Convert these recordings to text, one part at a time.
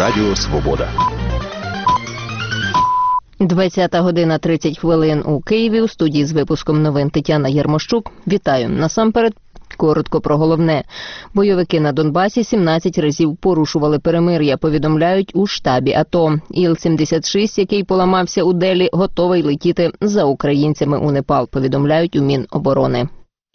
Радіо Свобода. 20:30 у Києві. У студії з випуском новин Тетяна Єрмощук. Вітаю. Насамперед, коротко про головне. Бойовики на Донбасі 17 разів порушували перемир'я, повідомляють у штабі АТО. Іл-76, який поламався у Делі, готовий летіти за українцями у Непал, повідомляють у Міноборони.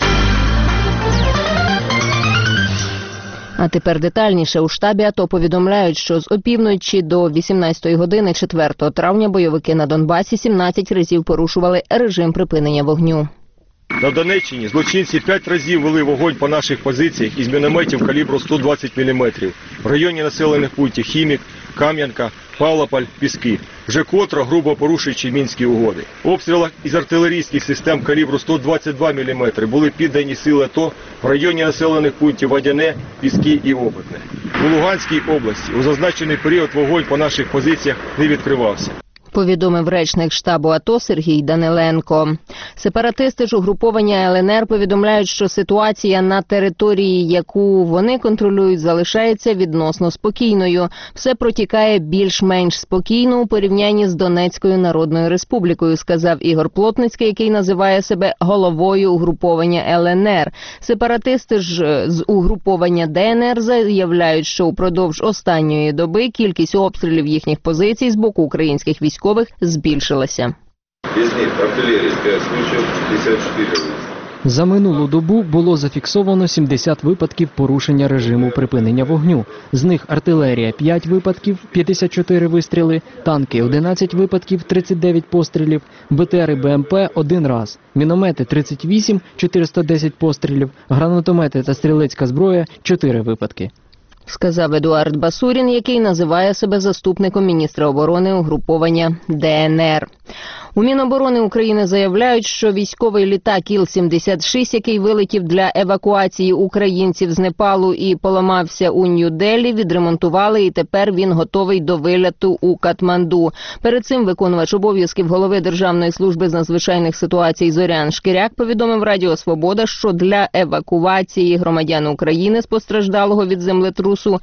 А тепер детальніше. У штабі АТО повідомляють, що з опівночі до 18 години 4 травня бойовики на Донбасі 17 разів порушували режим припинення вогню. На Донеччині злочинці 5 разів вели вогонь по наших позиціях із мінометів калібру 120 мм в районі населених пунктів Хімік, Кам'янка, Павлополь, Піски, вже котро грубо порушуючи Мінські угоди. В обстрілах із артилерійських систем калібру 122 мм були піддані сили АТО в районі населених пунктів Водяне, Піски і Опитне. У Луганській області у зазначений період вогонь по наших позиціях не відкривався, повідомив речник штабу АТО Сергій Даниленко. Сепаратисти ж угруповання ЛНР повідомляють, що ситуація на території, яку вони контролюють, залишається відносно спокійною. Все протікає більш-менш спокійно у порівнянні з Донецькою Народною Республікою, сказав Ігор Плотницький, який називає себе головою угруповання ЛНР. Сепаратисти ж з угруповання ДНР заявляють, що упродовж останньої доби кількість обстрілів їхніх позицій з боку українських військових збільшилася. Із них артилерії 5 случаїв, 54. За минулу добу було зафіксовано 70 випадків порушення режиму припинення вогню. З них артилерія 5 випадків, 54 вистріли, танки 11 випадків, 39 пострілів, БТР і БМП 1 раз, міномети 38, 410 пострілів, гранатомети та стрілецька зброя 4 випадки. Сказав Едуард Басурін, який називає себе заступником міністра оборони угруповання ДНР. У Міноборони України заявляють, що військовий літак Іл-76, який вилетів для евакуації українців з Непалу і поламався у Нью-Делі, відремонтували і тепер він готовий до вильоту у Катманду. Перед цим виконувач обов'язків голови Державної служби з надзвичайних ситуацій Зорян Шкіряк повідомив Радіо Свобода, що для евакуації громадян України з постраждалого від землетрусу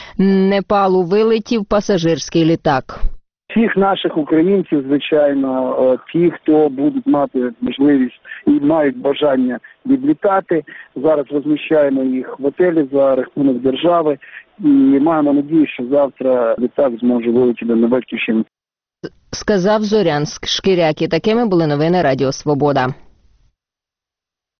Непалу вилетів пасажирський літак. Всіх наших українців, звичайно, ті, хто будуть мати можливість і мають бажання відлітати, зараз розміщаємо їх в готелі за рахунок держави і маємо надію, що завтра літак зможе вилетіти на Батьківщину. Сказав Зорян Шкіряк. І такими були новини Радіо Свобода.